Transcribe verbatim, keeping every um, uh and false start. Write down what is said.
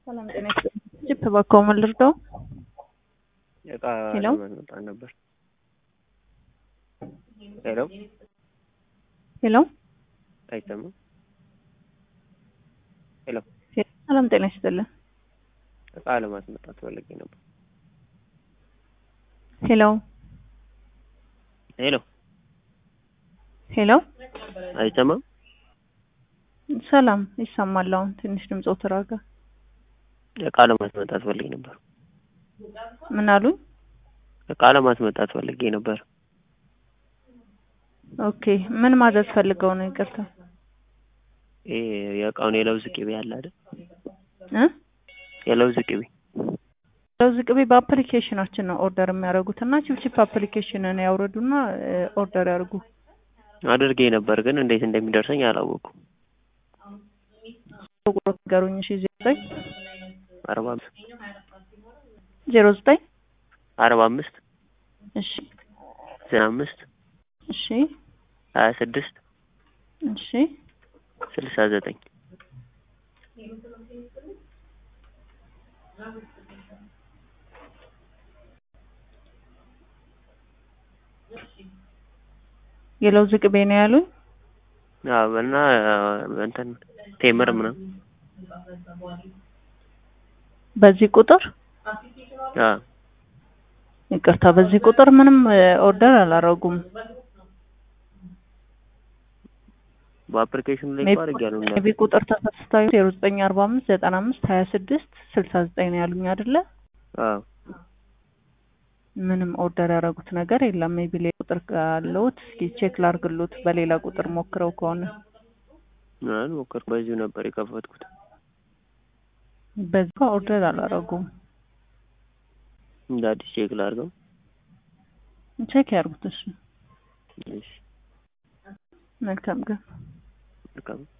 ሰላም ጤና ይስጥልኝ። ጅፕ በኮመን ልርዳው? እቃ ሄሎ ለማስመጣት ነበር። ሄሎ ሄሎ አይሰማም? ሄሎ ሰላም ጤና ይስጥልኝ። እቃ ለማስመጣት ፈልጌ ነበር። ሄሎ ሄሎ ሄሎ አይሰማም? ሰላም ይሰማል። አሁን ትንሽ ድምጾ ተራጋ። እቃ ለማስመጣት ፈልጌ ነበር። ምን አሉኝ? እቃ ለማስመጣት ፈልጌ ነበር። ኦኬ ምን ማዘዝ ፈልገው ነው? ይቅርታ ይሄ የእቃውን የለውዝ ቅቤ አለ አይደል? እ የለውዝ ቅቤ ለውዝ ቅቤ በአፕሊኬሽናችን ነው ኦርደር የሚያደርጉትና ቺፕቺፕ አፕሊኬሽንን ያውርዱና ኦርደር ያርጉ። አድርጌ ነበር ግን እንዴት እንደሚደርሰኝ አላወኩም። ቁጥር ጋሩኝ እሺ ዘጠኝ አርባ አምስት ዜሮ ዘጠኝ አርባ አምስት እሺ ዘጠና አምስት እሺ ሀያ ስድስት እሺ ስልሳ ዘጠኝ የለውዝ ቅቤ ነው ያሉኝ? አዎ እና እንትን ቴምር ምናምን በዚህ ቁጥር አ ይቅርታ በዚህ ቁጥር ምንም ኦርደር አላረጉም። በአፕሊኬሽኑ ላይ እኮ አድርጌያለሁ። እና ቢ ቁጥር ተፈስታዩ ዜሮ ዘጠኝ አርባ አምስት ዘጠና አምስት ሀያ ስድስት ስልሳ ዘጠኝ ነው ያሉኝ አይደለ? አዎ ምንም ኦርደር ያደረጉት ነገር የለም። ሜቢ ሌላ ቁጥር ካለዎት እስኪ ቼክ ላርግሎት በሌላ ቁጥር ሞክረው ከሆነ። አን ሞክር በዚሁ ነበር የከፈትኩት። በዛ ኦርደር አላረጉም። እንደ አዲስ ቼክ ላርገው? ቼክ ያርጉት እሺ። እሺ መልካም ግን መልካም